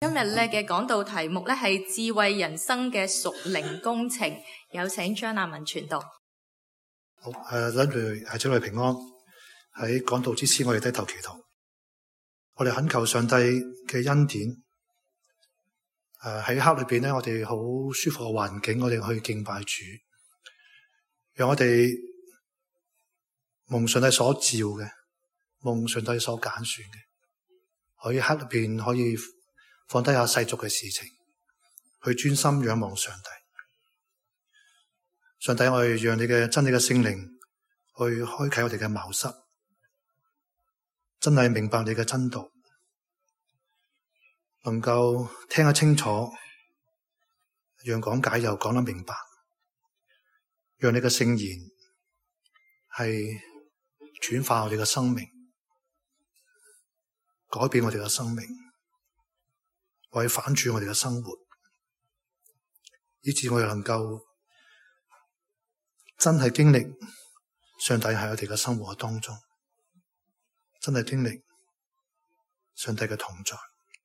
今日咧嘅講道題目咧係智慧人生嘅屬靈工程，有請張亞文傳道。 好，諗住祝你平安。喺講道之前，我哋低頭祈禱，我哋懇求上帝嘅恩典。喺黑裏邊咧，我哋好舒服嘅環境，我哋去敬拜主，讓我哋蒙上帝所召嘅，蒙上帝所揀選嘅，喺黑裏邊可以放低下世俗嘅事情，去專心仰望上帝。上帝，我哋讓你嘅真理嘅聖靈去開啟我哋嘅茅塞，真係明白你嘅真道，能夠聽得清楚，讓講解又講得明白，讓你嘅聖言係轉化我哋嘅生命，改變我哋嘅生命，為反轉我哋嘅生活，以致我哋能夠真係經歷上帝喺我哋嘅生活當中，真係經歷上帝嘅同在。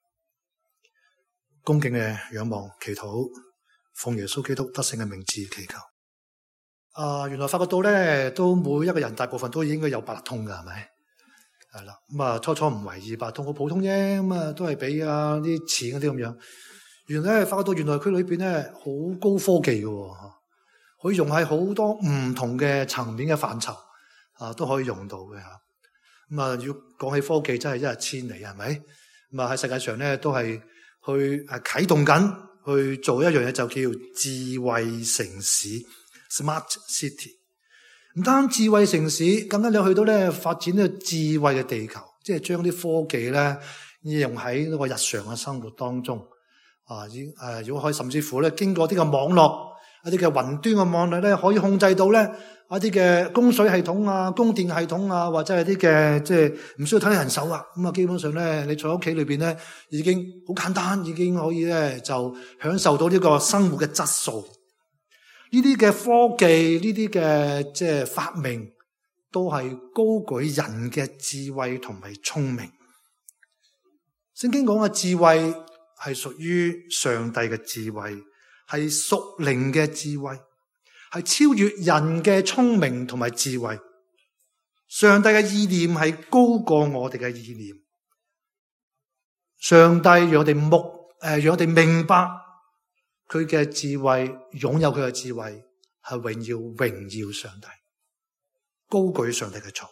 恭敬嘅仰望祈禱，奉耶穌基督得勝嘅名字祈求。原來發覺到咧，都每一個人大部分都應該有八達通㗎，係咪？係啦，咁初初唔為意，八達通好普通啫，咁都係俾啲錢嗰啲咁樣。原來咧發覺到原來佢裏邊咧好高科技嘅，可以用喺好多唔同嘅層面嘅範疇都可以用到嘅吓。咁要講起科技真係一日千里，係咪？咁喺世界上咧都係去啟動緊去做一樣嘢，就叫智慧城市 （Smart City）。唔單智慧城市，更加你去到咧發展呢個智慧嘅地球，即係將啲科技咧應用喺呢個日常嘅生活當中。如果可以，甚至乎咧經過啲嘅網絡、一啲嘅雲端嘅網絡咧，可以控制到咧一啲嘅供水系統啊、供電系統啊，或者係啲嘅即係唔需要睇人手啊。咁基本上咧，你坐喺屋企裏邊咧，已經好簡單，已經可以咧就享受到呢個生活嘅質素。呢啲嘅科技，呢啲嘅即係發明，都係高舉人嘅智慧同埋聰明。聖經講嘅智慧係屬於上帝嘅智慧，係屬靈嘅智慧，係超越人嘅聰明同埋智慧。上帝嘅意念係高過我哋嘅意念。上帝讓我哋明白佢嘅智慧，擁有佢嘅智慧，係榮耀上帝，高舉上帝嘅作為。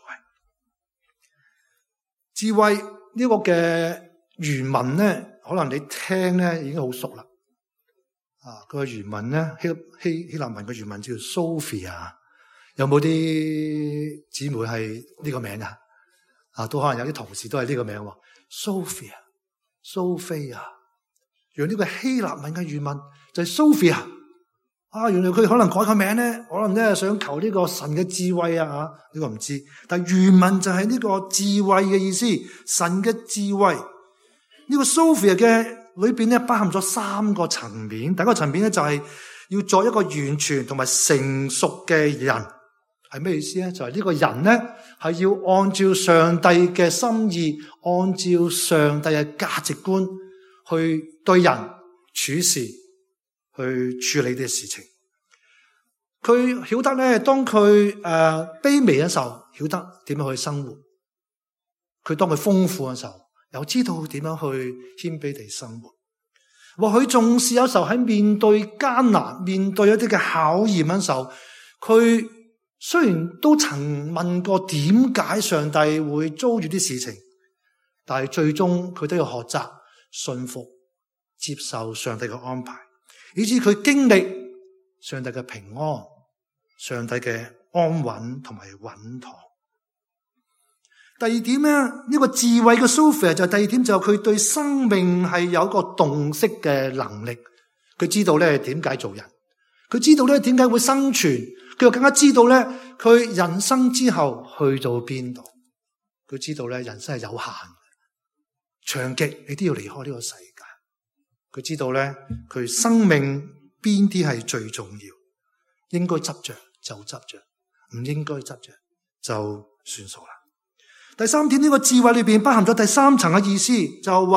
智慧呢個嘅原文咧，可能你聽咧已經好熟啦。佢嘅原文咧，希臘文嘅原文叫 Sophia。有冇啲姊妹係呢個名啊？都可能有啲同事都係呢個名喎。Sophia。用呢個希臘文嘅原文就係 Sophia。原來佢可能改個名咧，可能咧想求呢個神嘅智慧啊，呢個唔知。但原文就係呢個智慧嘅意思，神嘅智慧。呢個 Sophia 嘅裏邊咧包含咗三個層面。第一個層面咧就係要做一個完全同埋成熟嘅人，係咩意思咧？就係呢個人咧係要按照上帝嘅心意，按照上帝嘅價值觀去對人處事，去處理啲事情。佢曉得咧，當佢卑微嘅時候，曉得點樣去生活；佢當佢豐富嘅時候，又知道點樣去謙卑地生活。或許重視有時候喺面對艱難、面對一啲嘅考驗嘅時候，佢雖然都曾問過點解上帝會遭遇啲事情，但係最終佢都要學習信服、接受上帝嘅安排，以致佢經歷上帝嘅平安、上帝嘅安穩同埋穩妥。第二點咧，呢個智慧嘅 Sophia 就第二點，就佢對生命係有一個洞悉嘅能力。佢知道咧點解做人，佢知道咧點解會生存，佢又更加知道咧佢人生之後去到邊度。佢知道咧人生係有限，長極你都要離開呢個世界。佢知道咧佢生命邊啲係最重要，應該執着就執着，唔應該執着就算數啦。第三點，呢個智慧裏邊包含咗第三層嘅意思，就話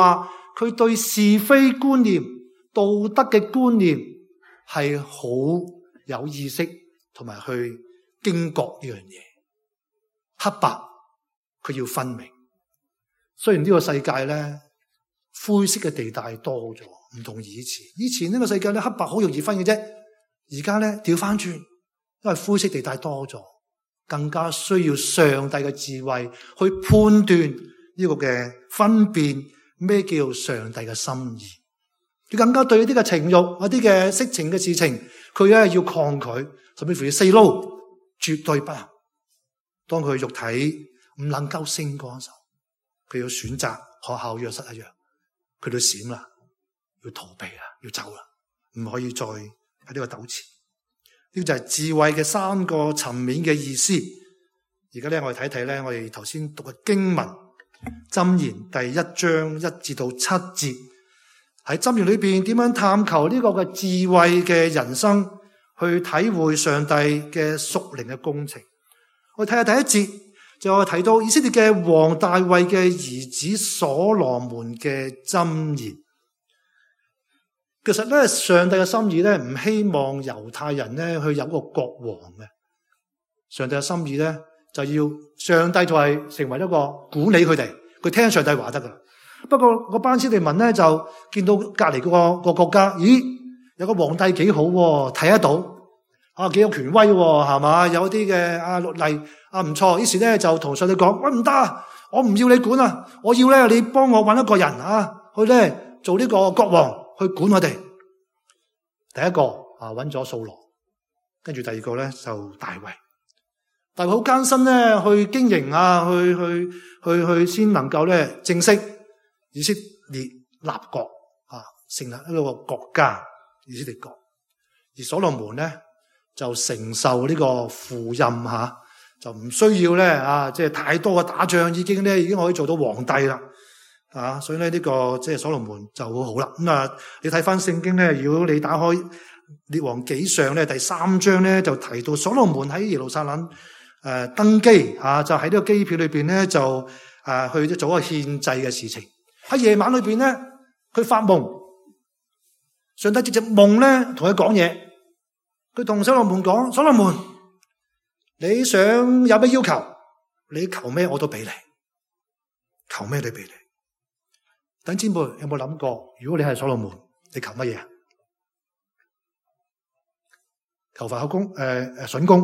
佢對是非觀念、道德嘅觀念係好有意識，同埋去驚覺呢樣嘢。黑白佢要分明。雖然呢個世界咧灰色嘅地帶多咗，唔同以前。以前呢個世界咧黑白好容易分嘅啫，而家咧調翻轉，因為灰色地帶多咗，更加需要上帝嘅智慧去判斷呢個嘅分辨咩叫上帝嘅心意。佢更加對一啲嘅情慾、一啲嘅色情嘅事情，佢咧要抗拒，甚至乎要 say no，絕對不行。當佢肉體唔能夠勝過嘅時候，佢要選擇學效約瑟一樣，佢都閃啦，要逃避啦，要走啦，唔可以再喺呢個糾纏。呢個就係智慧嘅三個層面嘅意思。而家咧，我哋睇睇咧，我哋頭先讀嘅經文，箴言第1章1至到7節，喺箴言裏邊點樣探求呢個嘅智慧嘅人生，去體會上帝嘅屬靈嘅工程。我哋睇下第一節，就我提到以色列嘅王大衛嘅兒子所羅門嘅箴言。其實咧，上帝嘅心意咧，唔希望猶太人咧去有個國王嘅。上帝嘅心意咧，就要上帝就係成為一個管理佢哋，佢聽上帝話得噶啦。不過嗰班以色列民咧就見到隔籬個國家，咦，有個皇帝幾好，睇得到啊，幾有權威係嘛，有啲嘅律例唔錯。於是咧就同上帝講：喂，唔得，我唔要你管啊，我要咧你幫我搵一個人去咧做呢個國王。去管我哋。第一個揾咗掃羅，跟住第二個咧就大衛。大衛好艱辛咧去經營去先能夠咧正式以色列立國成立一個國家以色列國。而所羅門咧就承受呢個副任就唔需要咧即係太多嘅打仗，已經可以做到皇帝啦。所以咧呢個即係所羅門就好好啦。咁你睇翻聖經咧，如果你打開列王紀上咧第3章咧，就提到所羅門喺耶路撒冷登基就喺呢個機票裏邊咧就去做一個獻祭嘅事情。喺夜晚裏邊咧，佢發夢，上帝藉着夢咧同佢講嘢。佢同所羅門講：所羅門，你想有咩要求？你求咩我都俾你，求咩都俾你。弟兄姊妹有冇諗過，如果你係所羅門，你求乜嘢？求佛口供，筍工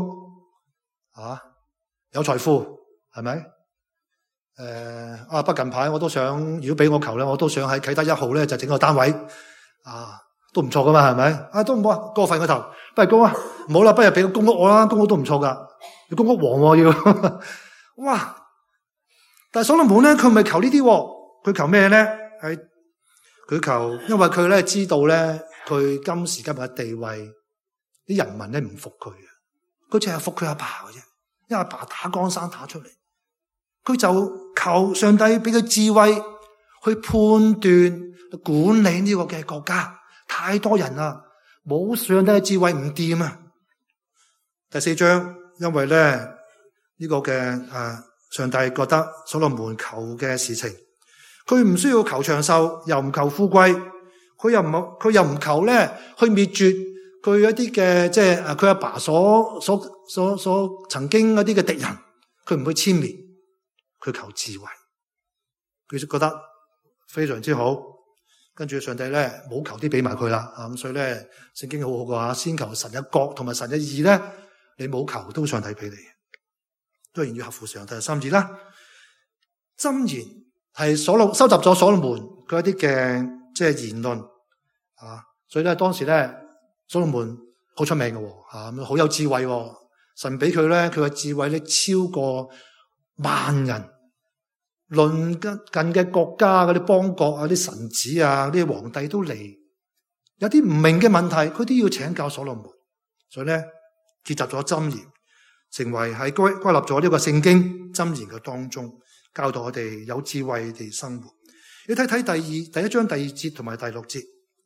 有財富係咪？不近排我都想，如果俾我求咧，我都想喺啟德1號咧就整個單位都唔錯噶嘛，係咪？都唔好過分個頭，不如公啊，唔好啦，不如俾個公屋我啦，公屋都唔錯噶，要公屋王要哇！但係所羅門咧，佢唔係求呢啲，佢求咩咧？佢求，因為佢咧知道咧，佢今時今日嘅地位，啲人民咧唔服佢嘅，佢淨係服佢阿爸嘅啫，因為阿爸打江山打出嚟，佢就求上帝俾佢智慧去判斷管理呢個嘅國家，太多人啦，冇上帝嘅智慧唔掂啊！第4章，因為咧呢個嘅上帝覺得所羅門求嘅事情。佢唔需要求長壽，又唔求富貴，佢又唔求咧去滅絕佢一啲嘅即係佢阿爸所曾經一啲嘅敵人，佢唔會殲滅，佢求智慧，佢就覺得非常之好。跟住上帝咧冇求啲俾埋佢啦，咁所以咧聖經好好嘅先求神嘅國同埋神嘅義咧，你冇求都上帝俾你，當然要合乎上帝嘅心意啦。箴言係收集咗所羅門佢一啲嘅即係言論所以咧當時咧所羅門好出名嘅好有智慧神俾佢咧，佢嘅智慧咧超過萬人，鄰近嘅國家嗰啲邦國啲臣子啲皇帝都嚟，有啲唔明嘅問題，佢都要請教所羅門，所以咧結集咗箴言，成為係歸納咗呢個聖經箴言嘅當中。教導我哋有智慧地生活。你睇第1章第2節同埋第6節，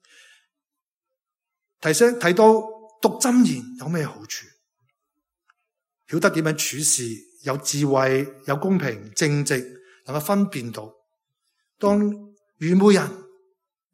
提到讀箴言有咩好處？曉得點樣處事，有智慧，有公平正直，能夠分辨到。當愚昧人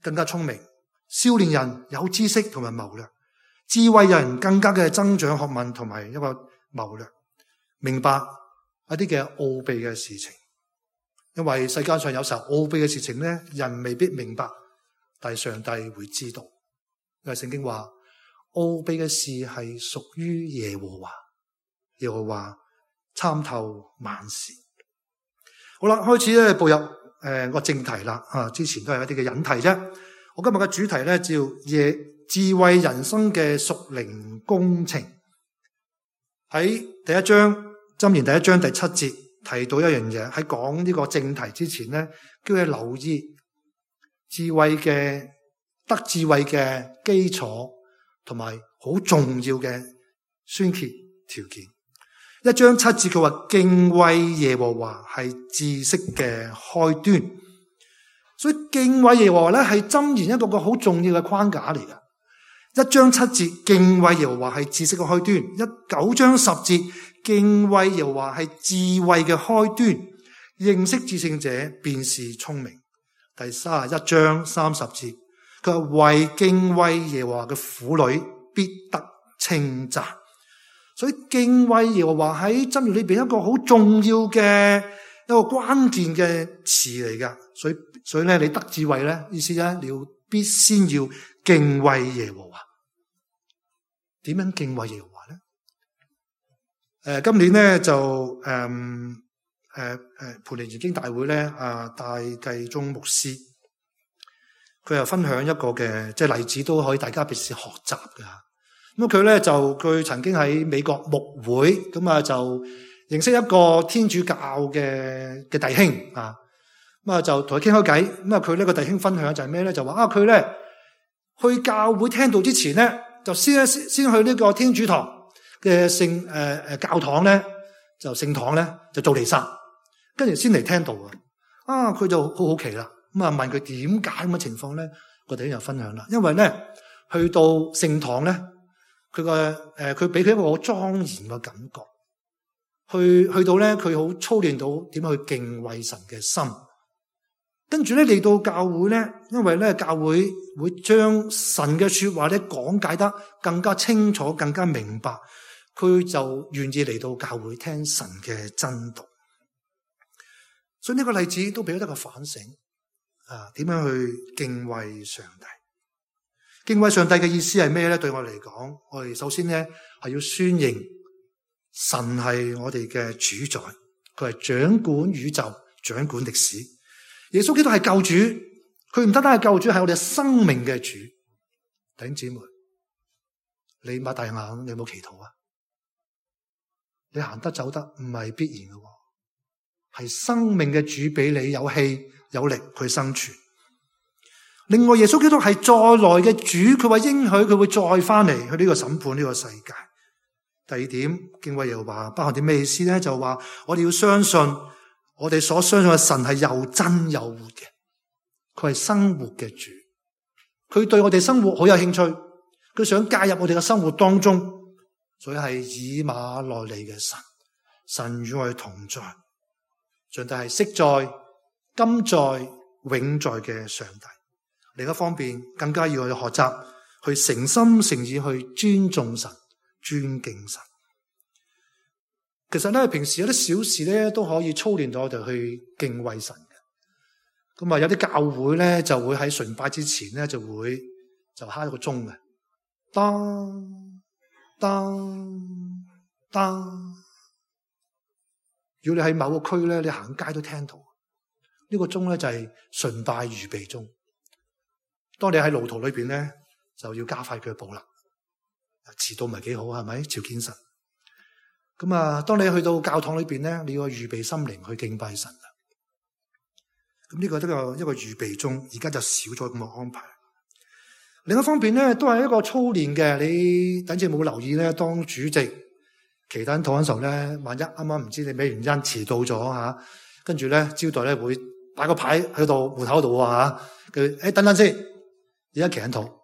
更加聰明，少年人有知識同埋謀略，智慧人更加嘅增長學問同埋一個謀略，明白一啲嘅奧秘嘅事情。因為世界上有時候奧秘嘅事情咧，人未必明白，但係上帝會知道。因為聖經話奧秘嘅事係屬於耶和華，耶和華參透萬事。好啦，開始咧步入個正題啦。之前都係一啲嘅引題啫。我今日嘅主題咧叫智慧人生嘅屬靈工程。喺第一章箴言第一章第7節提到一樣嘢，喺講呢個正題之前咧，叫你留意智慧嘅得智慧嘅基礎同埋好重要嘅先決條件。1章7節佢話敬畏耶和華係知識嘅開端，所以敬畏耶和華咧係箴言一個好重要嘅框架嚟㗎。1章7節敬畏耶和華係知識嘅開端，9章10節敬畏耶和華係智慧嘅開端，認識至聖者便是聰明。第31章30節佢話為敬畏耶和華嘅婦女必得稱讚。所以敬畏耶和華喺箴言裏邊一個好重要嘅一個關鍵嘅詞嚟噶。所以咧你得智慧咧，意思咧你要必先要敬畏耶和華。點樣敬畏耶和華咧？今年咧就培靈研經大會咧，戴繼宗牧師佢又分享一個嘅即係例子，都可以大家彼此學習嘅。咁佢曾經喺美國牧會，咁就認識一個天主教嘅弟兄啊，咁就同佢傾開偈。咁佢呢個弟兄分享就係咩咧？就話佢咧去教會聽道之前咧，就先去呢個天主堂嘅教堂咧，就聖堂咧就做彌撒，跟住先嚟聽道啊。佢就好好奇啦，咁問佢點解咁嘅情況咧？個弟兄就分享啦，因為咧去到聖堂咧。佢俾佢一個好莊嚴嘅感覺，去到咧佢好操練到點樣去敬畏神嘅心。跟住咧嚟到教會咧，因為咧教會會將神嘅說話咧講解得更加清楚、更加明白，佢就願意嚟到教會聽神嘅真道。所以呢個例子都俾咗一個反省點樣去敬畏上帝。敬畏上帝嘅意思係咩咧？對我嚟講，我哋首先咧係要宣認神係我哋嘅主宰，佢係掌管宇宙、掌管歷史。耶穌基督係救主，佢唔單單係救主，係我哋生命嘅主。弟兄姊妹，你擘大眼，你有冇祈禱啊？你行得走得唔係必然嘅，係生命嘅主俾你有氣有力去生存。另外，耶穌基督係再來嘅主，佢話應許佢會再翻嚟去呢個審判呢個世界。第二點，敬畏耶和華包含啲咩意思咧？就話我哋要相信我哋所相信嘅神係又真又活嘅，佢係生活嘅主，佢對我哋生活好有興趣，佢想介入我哋嘅生活當中，所以係以馬內利嘅神，神與我哋同在，上帝係昔在、今在、永在嘅上帝。另一方面，更加要去學習，去誠心誠意去尊重神、尊敬神。其實咧，平時有啲小事咧都可以操練到我哋去敬畏神嘅。咁有啲教會咧就會喺崇拜之前咧就敲一個鐘嘅，當當當。如果你喺某個區咧，你行街都聽到呢個鐘咧，就係崇拜預備鐘。當你喺路途裏邊咧，就要加快腳步啦。遲到唔係幾好，係咪？朝見神。咁當你去到教堂裏邊咧，你要預備心靈去敬拜神啦。咁呢個都係一個預備鐘，而家就少咗咁嘅安排。另一方面咧，都係一個操練嘅。你等陣冇留意咧，當主席祈禱禱嗰時候咧，萬一啱啱唔知你咩原因遲到咗跟住咧招待咧會擺個牌喺度門口度佢等等先。而家祈緊禱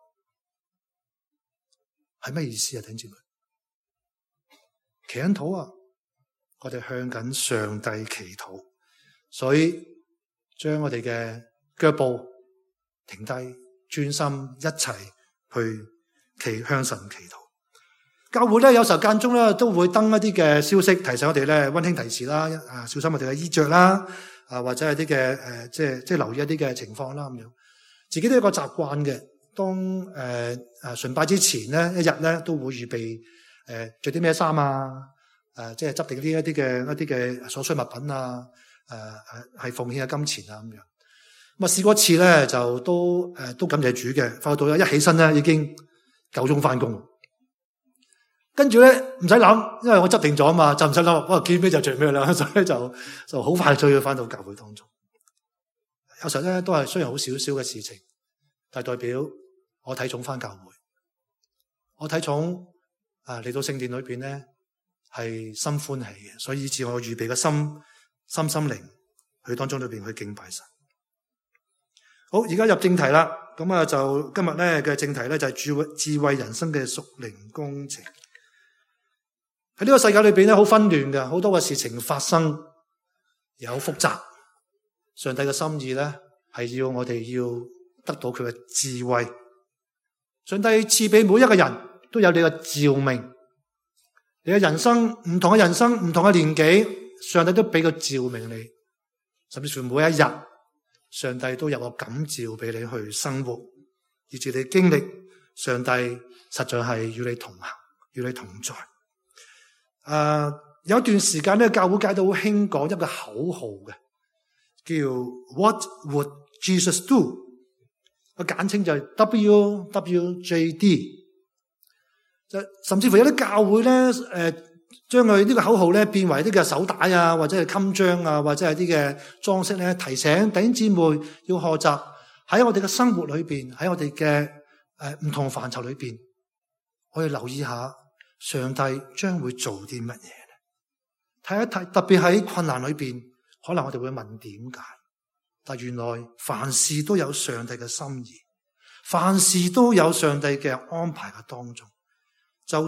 係咩意思啊？弟兄姊妹，祈緊禱我哋向緊上帝祈禱，所以將我哋嘅腳步停低， 專心一齊去向神祈禱。教會咧有時候間中咧都會登一啲嘅消息，提醒我哋咧溫馨提示啦，小心我哋嘅衣着啦，或者係啲嘅即係留意一啲嘅情況啦咁樣。自己都有一個習慣嘅，當崇拜之前咧一日咧都會預備着啲咩衫啊，即係執定一啲嘅所需物品啊，係奉獻嘅金錢啊咁樣。咁啊試過一次咧就都感謝主嘅，快到一起身咧已經9鐘翻工。跟住咧唔使諗，因為我執定咗啊嘛，就唔使諗，哇見咩就着咩啦，所以就好快就要翻到教會當中。有時候咧都係雖然好少少嘅事情，但係代表我睇重翻教會，我睇重嚟到聖殿裏邊咧係心歡喜嘅，所以以致我預備嘅心靈去當中裏邊去敬拜神。好，而家入正題啦，咁啊就今日咧嘅正題咧就係智慧人生嘅屬靈工程。喺呢個世界裏邊咧好紛亂嘅，好多嘅事情發生，又好複雜。上帝嘅心意咧係要我哋要得到佢嘅智慧。上帝賜俾每一個人都有你嘅召命，你嘅人生唔同嘅人生唔同嘅年紀，上帝都俾個召命你，甚至乎每一日上帝都有個感召俾你去生活，以至你經歷上帝實在係與你同行，與你同在。有一段時間咧，教會界都好興講一個口號嘅，叫 What would Jesus do？ 個簡稱就係 WWJD。甚至乎有啲教會咧，將佢呢個口號咧變為啲嘅手帶啊，或者係襟章啊，或者係啲嘅裝飾咧，提醒弟兄姊妹要學習喺我哋嘅生活裏邊，喺我哋嘅唔同範疇裏邊，我哋留意下。上帝將會做啲乜嘢咧？睇一睇，特別喺困難裏邊，可能我哋會問點解？但原來凡事都有上帝嘅心意，凡事都有上帝嘅安排嘅當中。就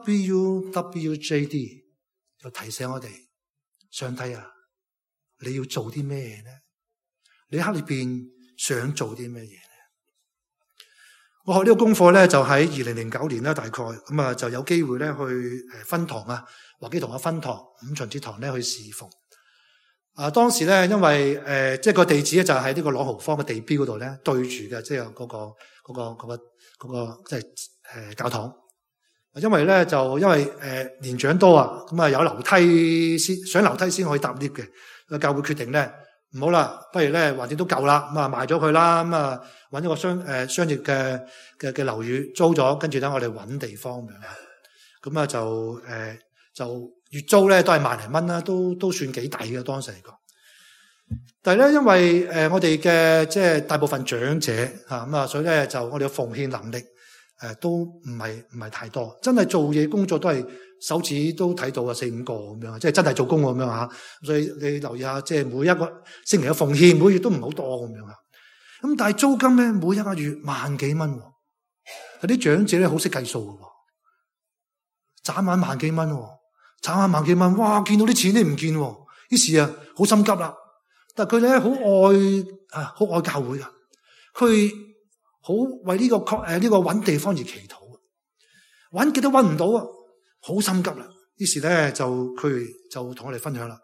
WWJD 就提醒我哋，上帝啊，你要做啲咩嘢咧？你喺裏邊想做啲咩嘢咧？我學呢個功課咧，就喺2009年咧，大概咁啊，就有機會咧去分堂啊，華基堂嘅分堂5旬節堂咧去侍奉。當時咧，因為即係個地址咧就喺呢個朗豪坊嘅地標嗰度咧對住嘅，即係嗰個即係教堂。因為咧因為年長多啊，咁啊有樓梯上樓梯先可以搭 lift 嘅。個教會決定咧唔好啦，不如咧橫掂都夠啦，咁啊賣咗佢啦，咁啊揾一個商業嘅樓宇租咗，跟住咧我哋揾地方咁樣，咁啊就月租咧都係萬零蚊啦，都算幾抵嘅當時嚟講。但係咧因為我哋嘅即係大部分長者咁啊，所以咧就我哋嘅奉獻能力都唔係太多，真係做嘢工作都係手指都睇到啊4-5個咁樣，即係真係做工咁樣吓。所以你留意下，即係每一個星期嘅奉獻，每月都唔好多咁樣啊。咁但係租金咧，每一個月萬幾蚊，有啲長者咧好識計數嘅，眨眼萬幾蚊，眨眼萬幾蚊，哇！見到啲錢都唔見，於是啊好心急啦。但係佢咧好愛教會噶，佢好為呢個揾地方而祈禱，揾極都揾唔到啊，好心急啦。於是咧佢就同我哋分享啦，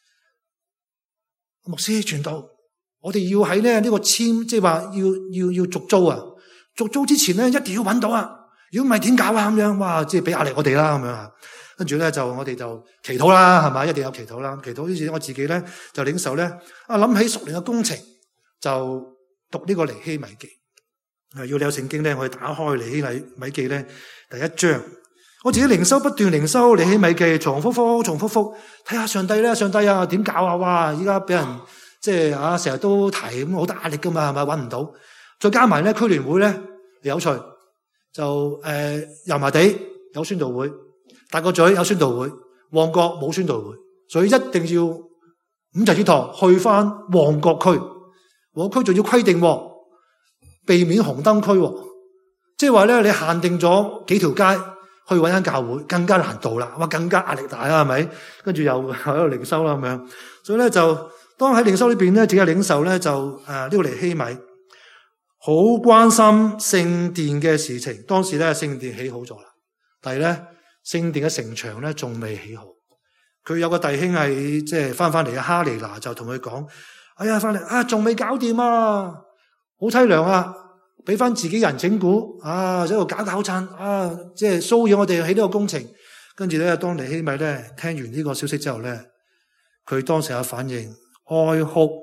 牧師傳道，我哋要喺呢個簽，即係話要續租啊！續租之前咧一定要揾到啊！如果唔係點搞啊？咁樣哇，即係俾壓力我哋啦咁樣啊！跟住咧我哋就祈禱啦，係嘛？一定有祈禱啦，祈禱。於是我自己咧就領受咧諗起屬靈嘅工程，就讀呢個尼希米記。要你有聖經咧，我哋打開尼希米記咧第1章。我自己靈修不斷靈修尼希米記，重複睇下上帝咧，上帝啊點搞啊？哇！依家俾人即係成日都提咁，好大壓力噶嘛，係咪？揾唔到，再加埋咧區聯會咧有趣，就油麻地有宣道會，大角咀有宣道會，旺角冇宣道會，所以一定要5旬節堂去翻旺角區，旺角區仲要規定避免紅燈區，即係話咧你限定咗幾條街去揾間教會，更加難度啦，哇，更加壓力大啦，係咪？跟住又喺度靈修啦咁樣，所以咧就當喺靈修裏邊咧，自己領受咧就呢個尼希米好關心聖殿嘅事情。當時咧聖殿起好咗啦，但係咧聖殿嘅城牆咧仲未起好。佢有個弟兄係即係翻嚟，哈尼拿就同佢講：哎呀，翻嚟啊，仲未搞掂啊，好淒涼啊！俾翻自己人整蠱啊，喺度搞震啊，即係騷擾我哋起呢個工程。跟住咧，當尼希米咧聽完呢個消息之後咧，佢當時有反應，哀哭、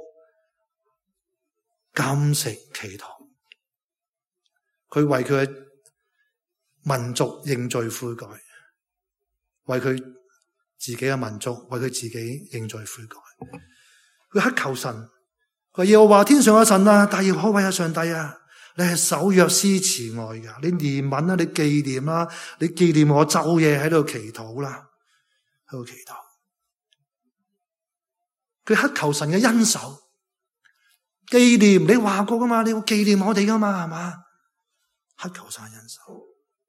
禁食、祈禱。佢為佢嘅民族認罪悔改，為佢自己嘅民族，為佢自己認罪悔改。佢乞求神，佢要話天上嘅神啊，大而可畏啊，上帝啊！你係守約施慈愛噶，你憐憫啦，你紀念啦，你紀念我晝夜喺度祈禱啦，喺度祈禱。佢乞求神嘅恩手，紀念你話過噶嘛，你要紀念我哋噶嘛，係嘛？乞求神恩手。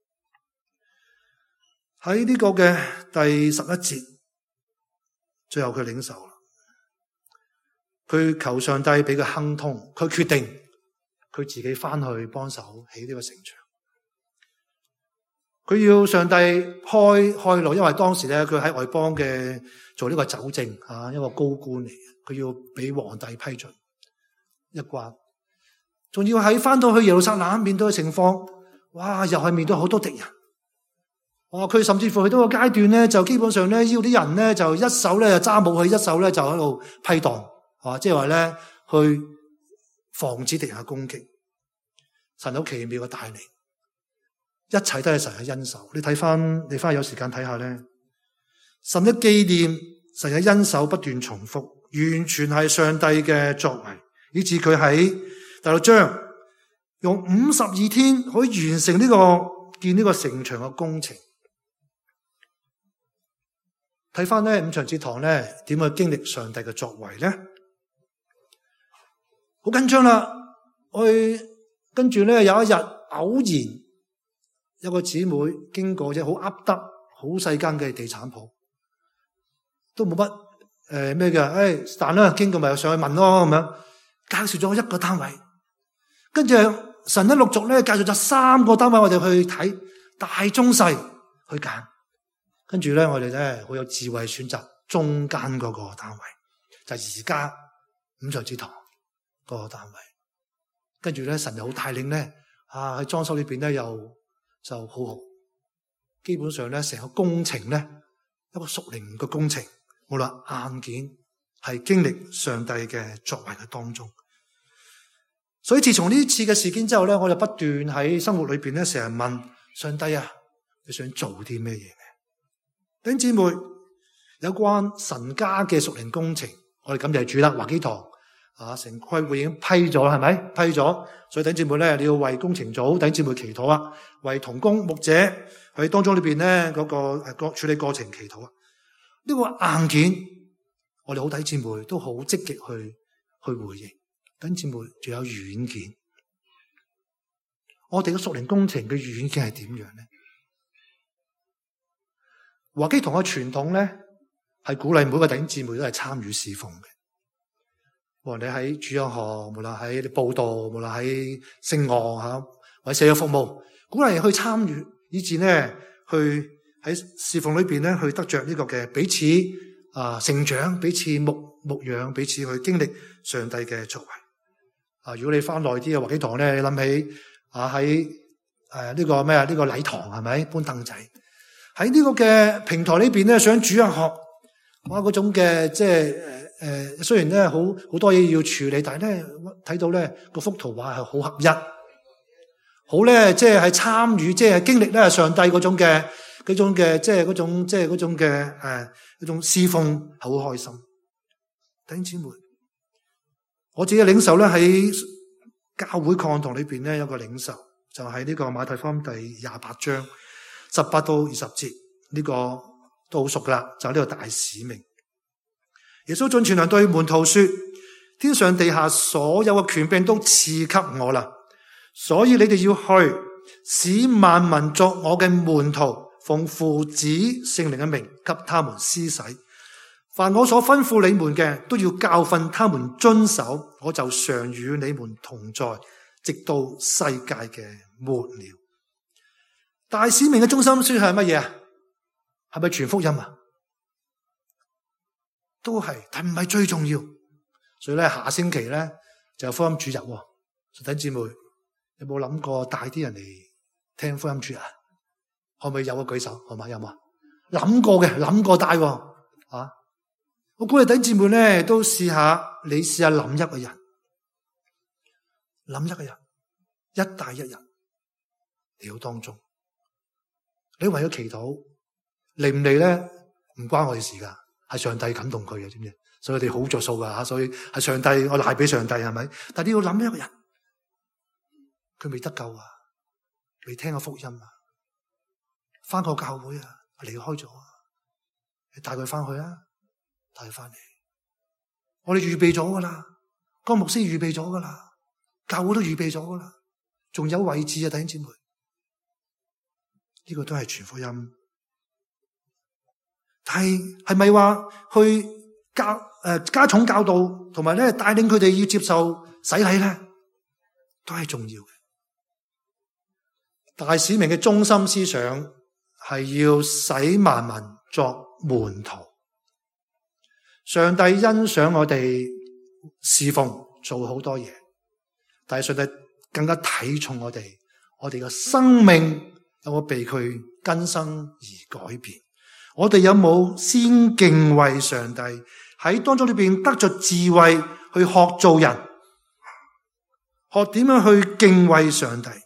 喺呢個嘅第11節，最後佢領受啦，佢求上帝俾佢亨通，佢決定。佢自己翻去幫手起呢個城牆，佢要上帝開路，因為當時咧佢喺外邦嘅做呢個酒政啊，一個高官嚟嘅，佢要俾皇帝批准一關，仲要喺翻到去耶路撒冷面對嘅情況，哇，又係面對好多敵人，哇！佢甚至乎去到個階段咧，就基本上咧要啲人咧就一手咧就揸武器，一手咧就喺度批盪，啊，即係話咧去防止敵人嘅攻擊。神好奇妙嘅帶領，一切都係神嘅恩手。你翻去有時間睇下咧，神嘅紀念，神嘅恩手不斷重複，完全係上帝嘅作為，以致佢喺第6章用52天可以完成呢個建呢個城牆嘅工程。睇翻咧五旬節堂咧點去經歷上帝嘅作為咧？好緊張啦！跟住咧有一日偶然有個姊妹經過啫，好噏得好細間嘅地產鋪，都冇乜咩嘅，但啦經過咪上去問咯咁樣，介紹咗一個單位，跟住神一陸續咧介紹咗3個單位，我哋去睇大中細去揀，跟住咧我哋咧好有智慧選擇中間嗰個單位，就而家五旬節堂嗰個單位。跟住咧，神又好帶領咧，喺裝修裏邊咧又就好好。基本上咧，成個工程咧，一個屬靈嘅工程，無論硬件係經歷上帝嘅作為嘅當中。所以自從呢次嘅事件之後咧，我就不斷喺生活裏邊咧，成日問上帝啊，你想做啲咩嘢咧？弟兄姊妹，有關神家嘅屬靈工程，我哋感謝主啦，華基堂。城規會已經批咗啦，係咪？批咗，所以弟兄姊妹咧，你要為工程組弟兄姊妹祈禱啊，為同工牧者喺當中裏邊咧嗰個處理過程祈禱啊。呢個硬件，我哋好弟兄姊妹都好積極去回應。弟兄姊妹仲有軟件，我哋嘅屬靈工程嘅軟件係點樣咧？華基堂嘅傳統咧係鼓勵每個弟兄姊妹都係參與侍奉嘅。無論你喺主日學，無論喺報道，無論喺聖樂吓，或者社會服務，鼓勵人去參與，以至呢去喺侍奉裏邊咧去得着呢個嘅彼此成長，彼此牧養，彼此去經歷上帝嘅作為。如果你翻耐啲嘅華基堂咧，你諗起喺呢個咩呢個禮堂係咪搬凳仔？喺呢個嘅平台裏邊咧，上主日學，哇嗰種嘅即係。雖然咧好多嘢要處理，但係咧睇到咧個幅圖畫係好合一，好咧即係參與，即係經歷咧上帝嗰種嘅即係嗰種嘅嗰種侍奉係好開心。弟兄姊妹，我自己嘅領受咧喺教會講堂裏邊咧有個領受，就係呢個馬太福音第28章18到20節，呢個都好熟噶啦，就係呢個大使命。耶穌進前來對門徒說：天上地下所有嘅權柄都賜給我啦，所以你哋要去，使萬民作我嘅門徒，奉父子聖靈嘅名給他們施洗。凡我所吩咐你們嘅，都要教訓他們遵守，我就常與你們同在， 直到世界嘅末了。大使命嘅中心思想係乜嘢啊？係咪傳福音啊？都係，但唔係最重要。所以咧，下星期咧就福音主日。弟兄姊妹，有冇諗過帶啲人嚟聽福音主日啊？可唔可以有個舉手？好嘛，有冇啊？諗過嘅，諗過帶啊！我鼓勵弟兄姊妹咧都試下，你試下諗一個人，諗一個人，一帶一人嚟到當中，你為咗祈禱嚟唔嚟咧？唔關我哋事噶，係上帝感動佢嘅，知唔知？所以你哋好着數噶吓，所以係上帝，我賴俾上帝係咪？但係你要諗一個人，佢未得救啊，未聽過福音啊，翻過教會啊，離開咗啊，你帶佢翻去啊，帶佢翻嚟。我哋預備咗噶啦，個牧師預備咗噶啦，教會都預備咗噶啦，仲有位置啊，弟兄姊妹，呢個都係傳福音。但係咪話去加重教導，同埋咧帶領佢哋要接受洗禮咧，都係重要嘅。大使命嘅中心思想係要使萬民作門徒。上帝欣賞我哋侍奉做好多嘢，但係上帝更加睇重我哋嘅生命有冇被佢更新而改變。我哋有冇先敬畏上帝，喺當中裏邊得着智慧去學做人，學點樣去敬畏上帝？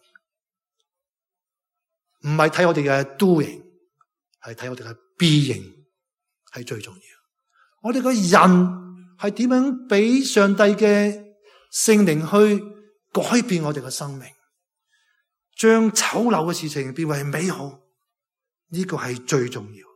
唔係睇我哋嘅 doing， 係睇我哋嘅 being 係最重要。我哋個人係點樣俾上帝嘅聖靈去改變我哋嘅生命，將醜陋嘅事情變為美好，呢個係最重要。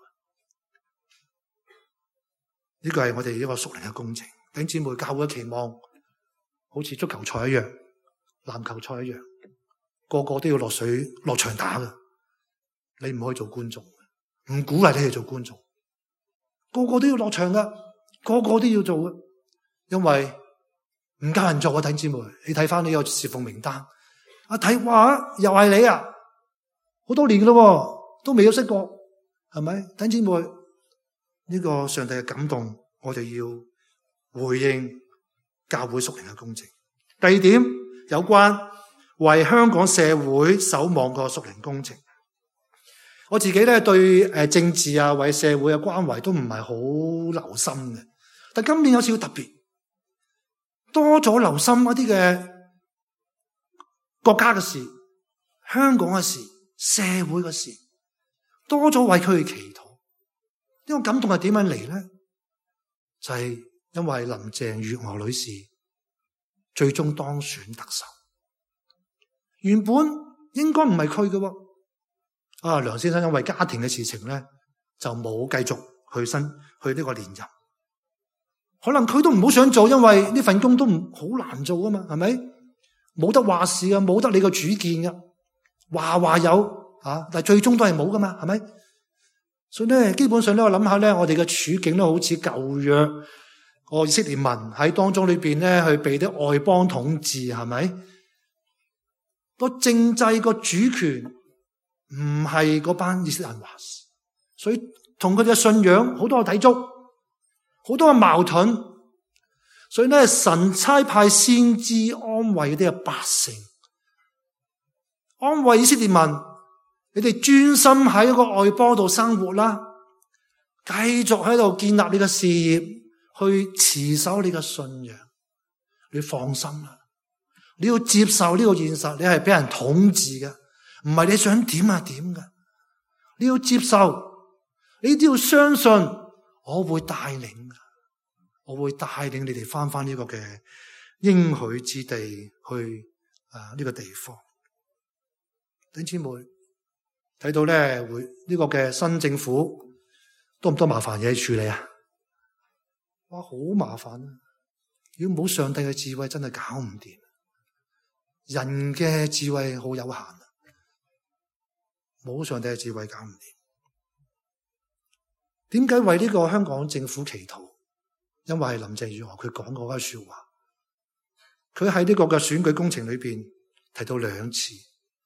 呢個係我哋一個屬靈嘅工程。弟兄姊妹，教會嘅期望好似足球賽一樣，籃球賽一樣，個個都要落水落場打嘅。你唔可以做觀眾，唔鼓勵你哋做觀眾。個個都要落場噶，個個都要做嘅，因為唔夠人做啊！弟兄姊妹，你睇翻呢個侍奉名單，睇哇，又係你啊！好多年噶咯，都未有識過，係咪？弟兄姊妹，呢個上帝嘅感動，我哋要回應教會屬靈嘅工程。第二點，有關為香港社會守望個屬靈工程。我自己咧對政治啊，為社會嘅關懷都唔係好留心嘅，但今年有少少特別，多咗留心一啲嘅國家嘅事、香港嘅事、社會嘅事，多咗為佢去祈禱。呢個感動係點樣嚟咧？就係因為林鄭月娥女士最終當選特首，原本應該唔係佢嘅喎。梁先生因為家庭嘅事情咧，就冇繼續去呢個連任。可能佢都唔好想做，因為呢份工都好難做啊嘛，係咪？冇得話事啊，冇得你個主見噶，話有但係最終都係冇噶嘛，係咪？所以咧，基本上咧，我諗下咧，我哋嘅處境都好似舊約以色列民喺當中裏邊咧，去被啲外邦統治，係咪？個政制個主權唔係嗰班以色列人話事，所以同佢哋嘅信仰好多嘅抵觸，好多嘅矛盾。所以咧，神差派先知安慰嗰啲嘅百姓，安慰以色列民。你哋專心喺一個外邦度生活啦，繼續喺度建立你嘅事業，去持守你嘅信仰。你放心啦，你要接受呢個現實，你係俾人統治嘅，唔係你想點啊點嘅。你要接受，你都要相信，我會帶領嘅，我會帶領你哋翻呢個嘅應許之地去呢個地方。弟兄姊妹，睇到咧，呢個嘅新政府多唔多麻煩嘢處理啊？哇，好麻煩啊！如果冇上帝嘅智慧，真係搞唔掂。人嘅智慧好有限，冇上帝嘅智慧搞唔掂。點解為呢個香港政府祈禱？因為係林鄭月娥佢講過嗰句說話，佢喺呢個嘅選舉工程裏邊， 提到2次，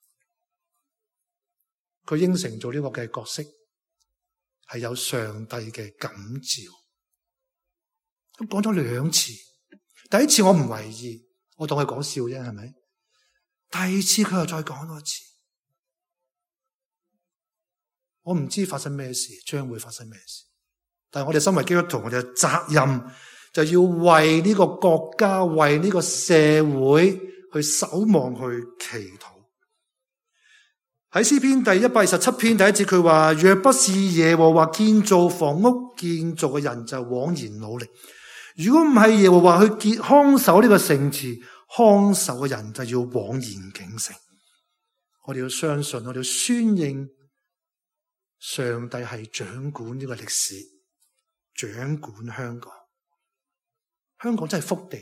佢應承做呢個嘅角色係有上帝嘅感召。咁講咗2次，第一次我唔為意，我當佢講笑啫，係咪？第二次佢又再講多一次，我唔知發生咩事，將會發生咩事。但係我哋身為基督徒，我哋嘅責任就要為呢個國家、為呢個社會去守望、去祈禱。喺詩篇第127篇第1節，佢話：若不是耶和華建造房屋，建造嘅人就枉然努力；如果唔係耶和華去看守呢個城池，看守嘅人就要枉然警醒。我哋要相信，我哋要宣認上帝係掌管呢個歷史，掌管香港。香港真係福地，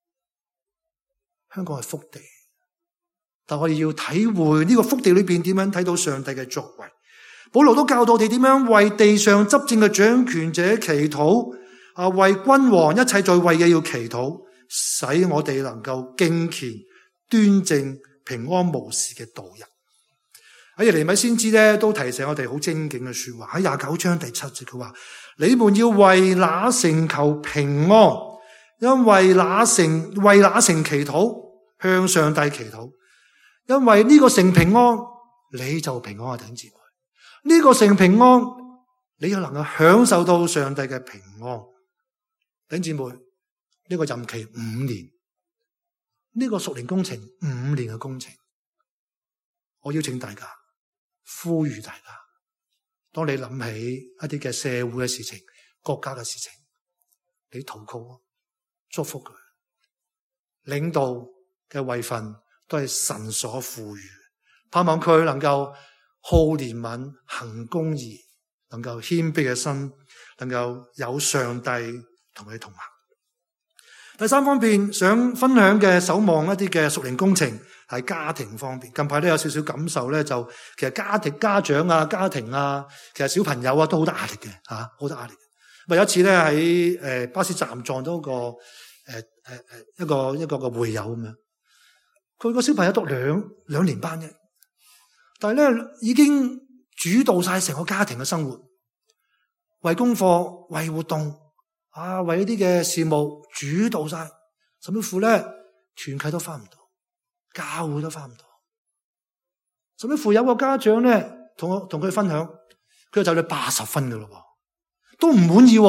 香港係福地。但我哋要體會呢個福地裏邊點樣睇到上帝嘅作為。保羅都教導我哋點樣為地上執政嘅掌權者祈禱，為君王一切在位嘅要祈禱，使我哋能夠敬虔、端正、平安無事嘅度日。喺耶利米先知咧都提醒我哋好精警嘅說話。喺29章第7節佢話：你們要為那城求平安，因為那城祈禱，向上帝祈禱。因為呢個城平安，你就平安啊！弟兄姊妹，呢個城平安，你又能夠享受到上帝嘅平安。弟兄姊妹，呢個任期5年，呢個屬靈工程5年嘅工程，我邀請大家，呼籲大家，當你諗起一啲嘅社會嘅事情、國家嘅事情，你禱告，祝福佢。領導嘅位份都係神所賦予，盼望佢能夠好憐憫、行公義，能夠謙卑嘅心，能夠有上帝同佢同行。第三方面想分享嘅守望一啲嘅屬靈工程係家庭方面。近排都有少少感受咧，就其實家長啊、家庭啊，其實小朋友啊都好多壓力嘅吓，好多壓力。咪有一次咧喺巴士站撞到個一個會友咁樣。佢個小朋友讀兩年班嘅，但係咧已經主導晒成個家庭嘅生活，為功課、為活動為一啲嘅事務主導晒，甚至乎咧團契都翻唔到，教會都翻唔到，甚至乎有個家長咧同佢分享，佢就嚟80分噶咯，都唔滿意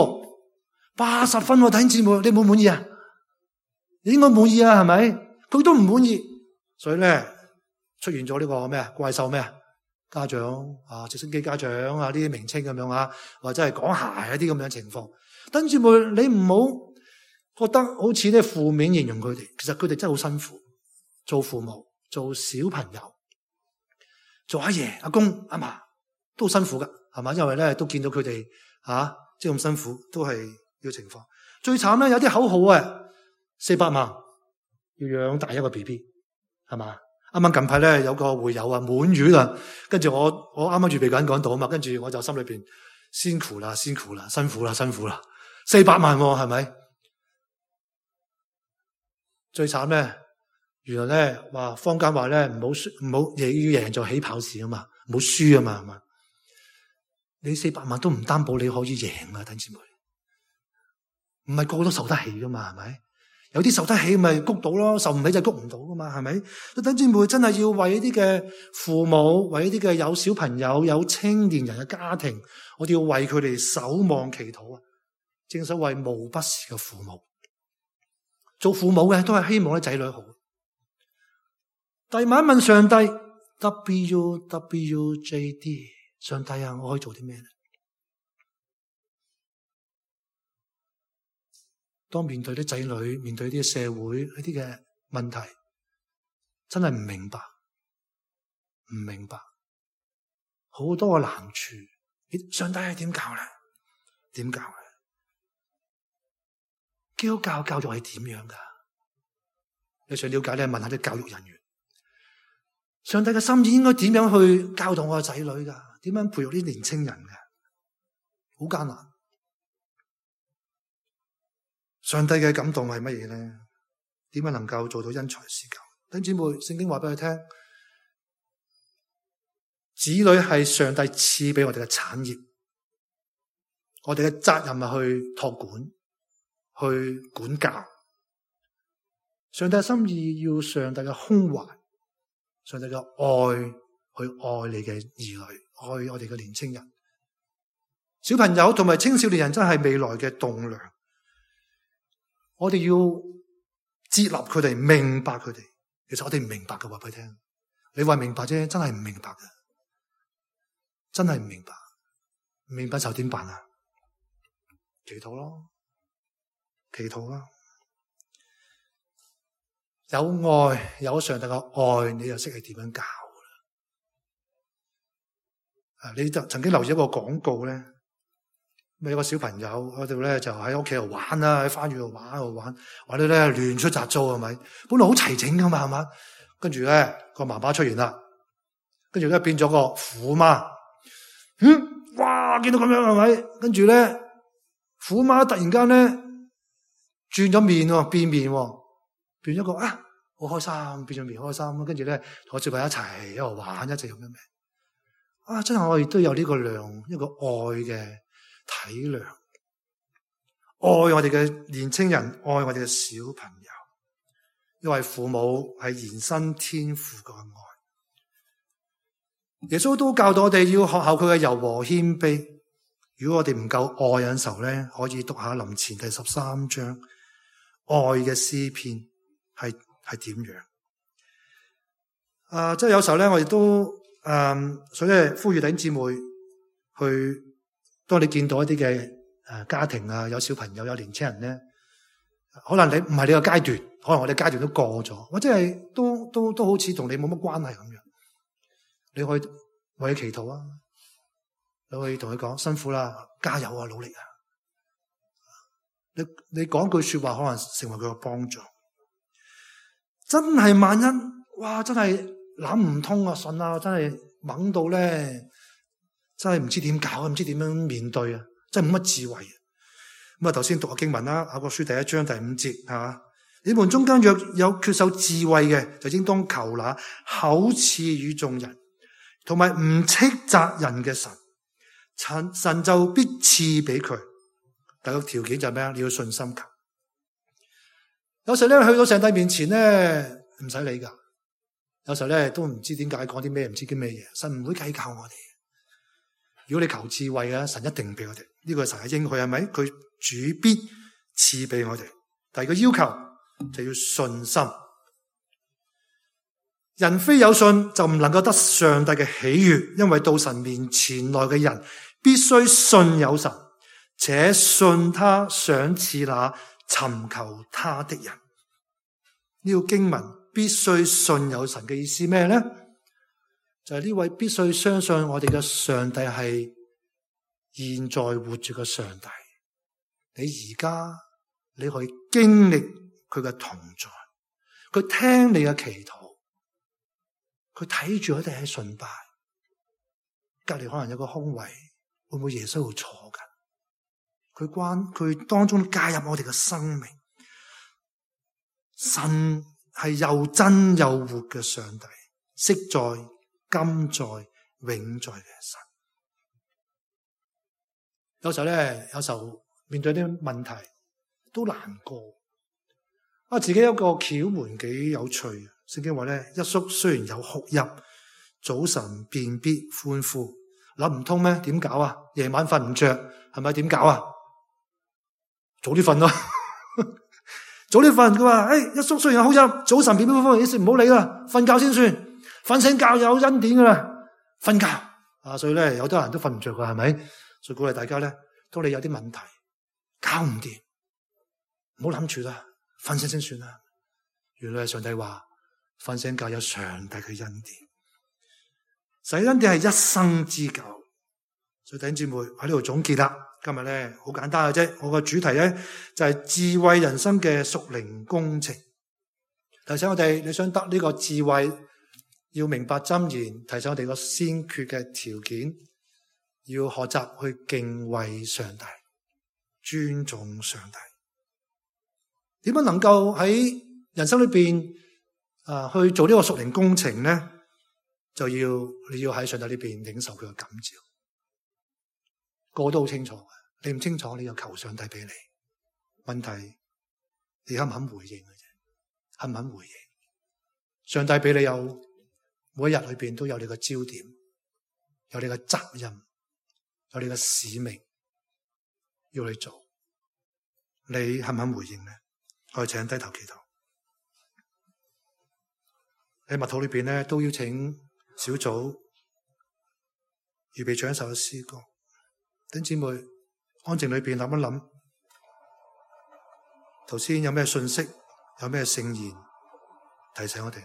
，80分弟兄姊妹，你滿唔滿意啊？你應該滿意啊，係咪？佢都唔滿意。所以咧出現咗呢個咩怪獸家長直升機家長呢啲名稱咁樣或者係講鞋一啲咁樣情況。弟兄姊妹，你唔好覺得好似咧負面形容佢哋，其實佢哋真係好辛苦，做父母、做小朋友、做阿爺、阿公、阿嫲都好辛苦噶，係嘛？因為咧都見到佢哋即係咁辛苦，都係呢個情況。最慘咧有啲口號400萬要養大一個 BB。係嘛？啱啱近排咧有個會友滿月啦，跟住我啱啱預備緊講道啊嘛，跟住我就心裏邊辛苦啦，辛苦啦，400萬係咪？最慘咧，原來咧話坊間話咧唔好要贏就起跑線啊嘛，唔好輸啊嘛，係嘛？你400萬都唔擔保你可以贏啊，弟兄姊妹，唔係個個都受得起噶嘛，係咪？有啲受得起咪谷到咯，受唔起就谷唔到噶嘛，係咪？弟兄姊妹真係要為一啲嘅父母，為一啲嘅有小朋友、有青年人嘅家庭，我哋要為佢哋守望祈禱啊！正所謂無不是嘅父母，做父母嘅都係希望啲仔女好。但係問一問上帝 WWJD， 上帝啊，我可以做啲咩咧？當面對啲仔女，面對啲社會一啲嘅問題，真係唔明白，好多嘅難處。上帝係點教咧？點教咧？基督教教育係點樣噶？你想了解咧，問下啲教育人員。上帝嘅心意應該點樣去教導我嘅仔女噶？點樣培育啲年青人嘅？好艱難。上帝嘅感動係乜嘢咧？點樣能夠做到因材施教？ 弟兄姊妹，聖經話俾佢聽，子女係上帝賜俾我哋嘅產業，我哋嘅責任係去託管、去管教。上帝嘅心意要上帝嘅胸懷，上帝嘅愛去愛你嘅兒女，愛我哋嘅年青人。小朋友同埋青少年人真係未來嘅棟樑，我哋要接納佢哋，明白佢哋。其實我哋唔明白嘅，話俾佢聽，你話明白啫，真係唔明白嘅，真係唔明白。唔明白就點辦啊？祈禱咯，祈禱啦。有愛，有上帝嘅愛，你就識係點樣教啦。你就曾經留意一個廣告咧，咪有個小朋友嗰度咧就喺屋企度玩啦，喺花園度玩，或者咧亂出雜糟係咪？本來好齊整噶嘛，係嘛？跟住咧個媽媽出現啦，跟住咧變咗個虎媽。哇！見到咁樣係咪？跟住咧虎媽突然間咧轉咗面喎，變面喎，變咗個好開心，變咗面開心。跟住咧同個小朋友一齊喺度玩，一齊咁樣咩？真係我哋都有呢個量，一個愛嘅體諒，愛我哋嘅年青人，愛我哋嘅小朋友，因為父母係延伸天父嘅愛。耶穌都教導我哋要學效佢嘅柔和謙卑。如果我哋唔夠愛嘅時候咧，可以讀下林前第13章愛嘅詩篇係點樣？即係有時候咧，我哋都所以呼籲弟兄姊妹去。當你見到一啲嘅家庭啊，有小朋友、有年青人咧，可能你唔係你個階段，可能我哋階段都過咗，或者係都好似同你冇乜關係咁樣。你可以為佢祈禱啊，你可以同佢講辛苦啦，加油啊，努力啊。你講句說話，可能成為佢嘅幫助。真係萬一，哇！真係諗唔通啊，信啊，真係懵到咧。真係唔知點搞，唔知點樣面對啊！真係冇乜智慧。咁頭先讀個經文啦，雅各書第1章第5節吓，你們中間若有缺少智慧嘅，就應當求那口賜與眾人，同埋唔斥責人嘅神，神就必賜俾佢。第一個條件就係咩啊？你要信心求。有時咧去到上帝面前咧，唔使理噶。有時候咧都唔知點解講啲咩，唔知啲咩嘢，神唔會計較我哋。如果你求智慧嘅，神一定俾我哋。呢個係神嘅應許，係咪？佢主必賜俾我哋。第二個要求就要信心。人非有信就唔能夠得上帝嘅喜悅，因為到神面前來嘅人必須信有神，且信他賞賜那尋求他的人。呢個經文必須信有神嘅意思咩咧？就係呢位必須相信我哋嘅上帝係現在活住嘅上帝。你而家你可以經歷佢嘅同在，佢聽你嘅祈禱，佢睇住我哋喺崇拜。隔籬可能有個空位，會唔會耶穌會坐緊？佢當中介入我哋嘅生命。神係又真又活嘅上帝，昔在今在永在嘅神。有時候面對啲問題都難過。自己有一個竅門幾有趣。聖經話咧，一宿雖然有哭泣，早晨便必歡呼。諗唔通咩？點搞啊？夜晚瞓唔着，係咪？點搞啊？早啲瞓咯，早啲瞓。佢話：一宿雖然有哭泣，早晨便必歡呼。意思唔好理啦，瞓覺先算。瞓醒覺有恩典噶啦，瞓覺。所以咧，有多人都瞓唔着噶，係咪？所以鼓勵大家咧，當你有啲問題搞唔掂，唔好諗住啦，瞓醒先算啦。原來係上帝話，瞓醒覺有上帝嘅恩典，神恩典係一生之久。所以弟兄姊妹喺呢度總結啦，今日咧好簡單嘅啫。我個主題咧就係智慧人生嘅屬靈工程，提醒我哋，你想得呢個智慧，要明白箴言，提醒我哋個先決嘅條件，要學習去敬畏上帝，尊重上帝。點樣能夠喺人生裏邊去做呢個屬靈工程咧，你要喺上帝呢邊領受佢嘅感召。個個都好清楚，你唔清楚你就求上帝俾你。問題你肯唔肯回應嘅啫？肯唔肯回應？上帝俾你有每一日裏邊都有你嘅焦點，有你嘅責任，有你嘅使命要去做。你肯唔肯回應咧？我哋請低頭祈禱。喺默禱裏邊咧，都邀請小組預備唱一首詩歌。弟兄姊妹安靜裏邊諗一諗，頭先有咩信息，有咩聖言提醒我哋。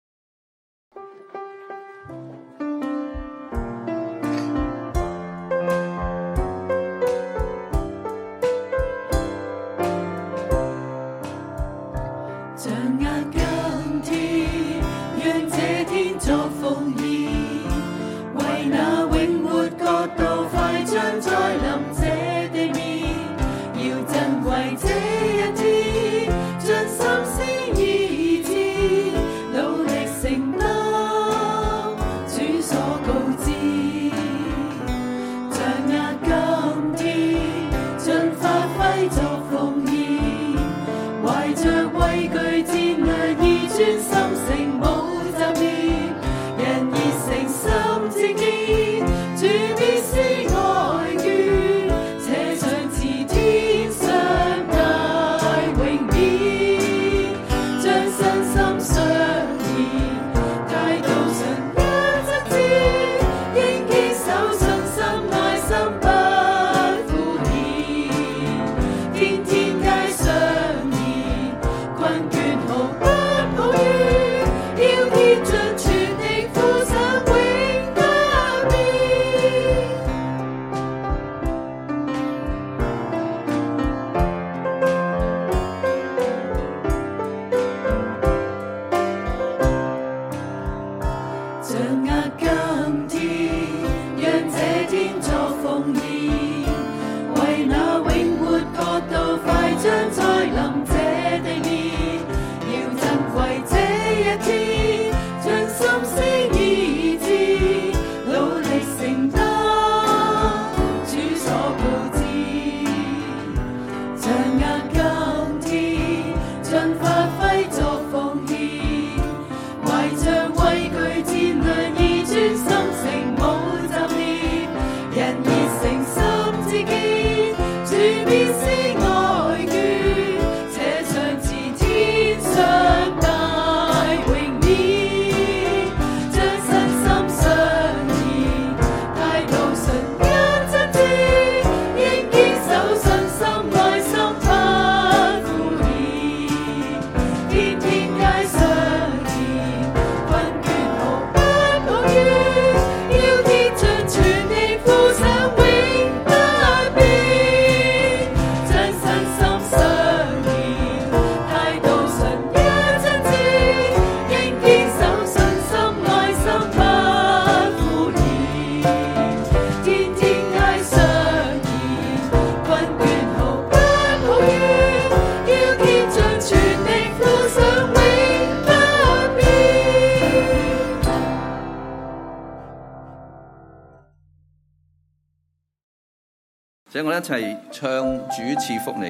請我哋一齊唱主賜福你。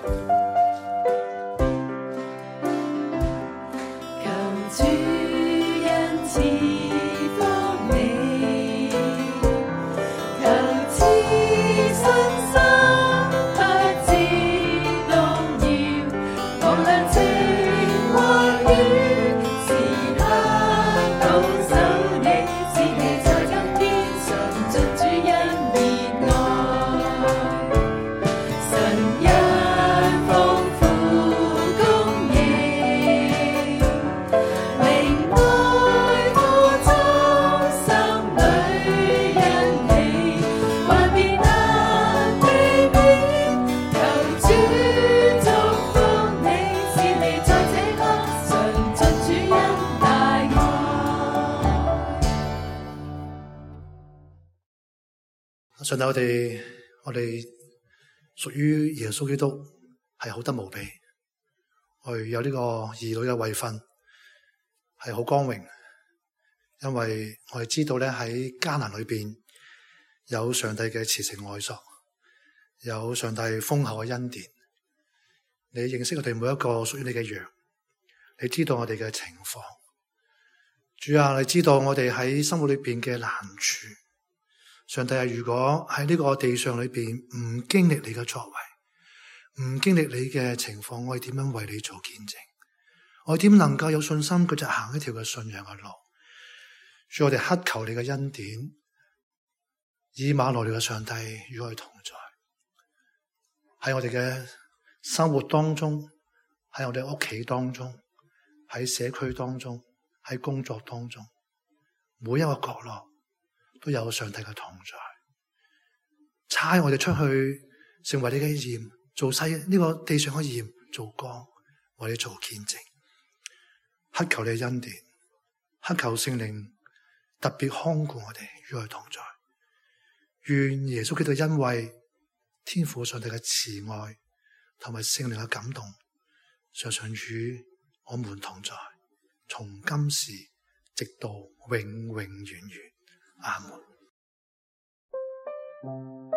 求主恩賜福你，求賜信心不知動搖，無論晴或雨，時刻保守你，使你在今天嘗盡主恩憐愛。 上帝，我哋屬於耶穌基督係好得無比，我哋有呢個兒女嘅位份， 係好光榮，因為我哋知道咧喺艱難裏邊有上帝嘅慈繩愛索，有上帝豐厚嘅恩典。你認識我哋每一個屬於你嘅羊，你知道我哋嘅情況。主啊，你知道我哋喺生活裏邊嘅難處。上帝啊，如果喺呢個地上裏邊唔經歷你嘅作為，唔經歷你嘅情況，我哋點樣為你做見證？我哋點能夠有信心佢就行一條嘅信仰嘅路？所以我哋乞求你嘅恩典，以馬內利嘅上帝與我哋同在，喺我哋嘅生活當中，喺我哋屋企當中，喺社區當中，喺工作當中，每一個角落都有上帝嘅同在。差我哋出去成為你嘅鹽，做細呢個地上嘅鹽，做光，為你做見證。乞求你嘅恩典，乞求聖靈特別看顧我哋，與我哋同在。願耶穌基督嘅恩惠、天父上帝嘅慈愛同埋聖靈嘅感動，常常與我們同在，從今時直到永永遠遠。阿門。